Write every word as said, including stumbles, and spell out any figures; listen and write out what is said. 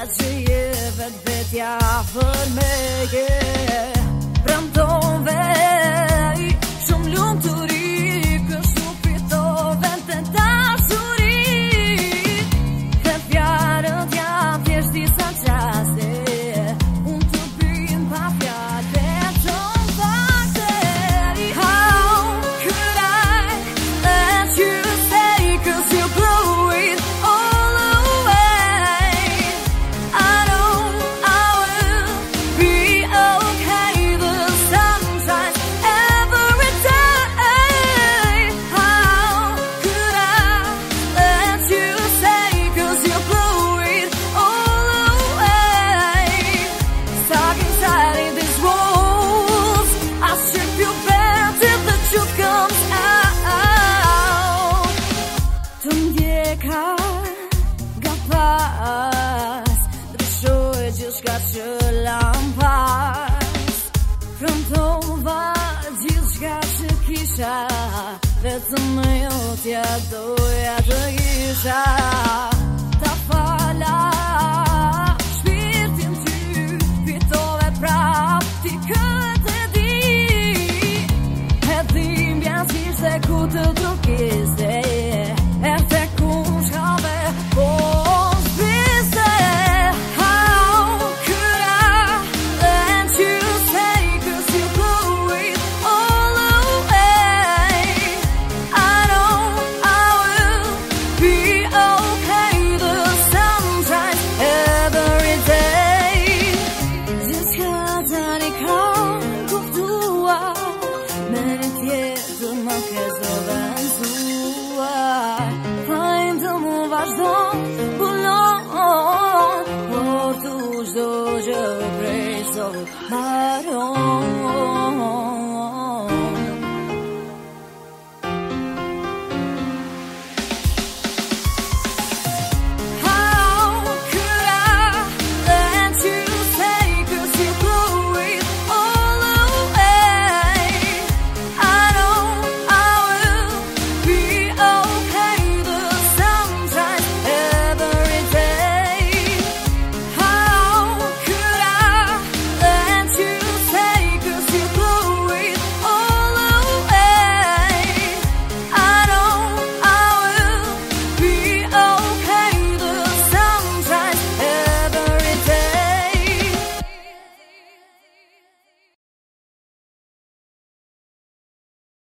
që je vetë vetja për me je Premton vej Shumë lumë të ri Kështu fitove të dashuri Dhe fjarët jam thjesht disa qaste Unë të bim pa fjarë Beton fakte How could I let you stay Cause you blew it all away I know I will be okay The sun shines every day How could I let you stay Cause you blew it all away Stuck inside in these walls I strip you bare till the truth comes out Të ndjeka nga pas Ndryshoj gjithçka që lam pas Premtova gjithçka që kisha Vetëm me jotja doja të isha Ta fala shpirtin ty Fitove prap ti këtë e di E dhimbja s'ishte ku të drukiste E the ku shkave po s'piste How could I let you stay Cause you blew it all away I know I will be okay The sun shines every day Gjithçka tani kam kuptuar Me një tjetër më ke zëvendësuar Fajnë të mu vazhdon punon Por tu çdo gjë prej sot mbaron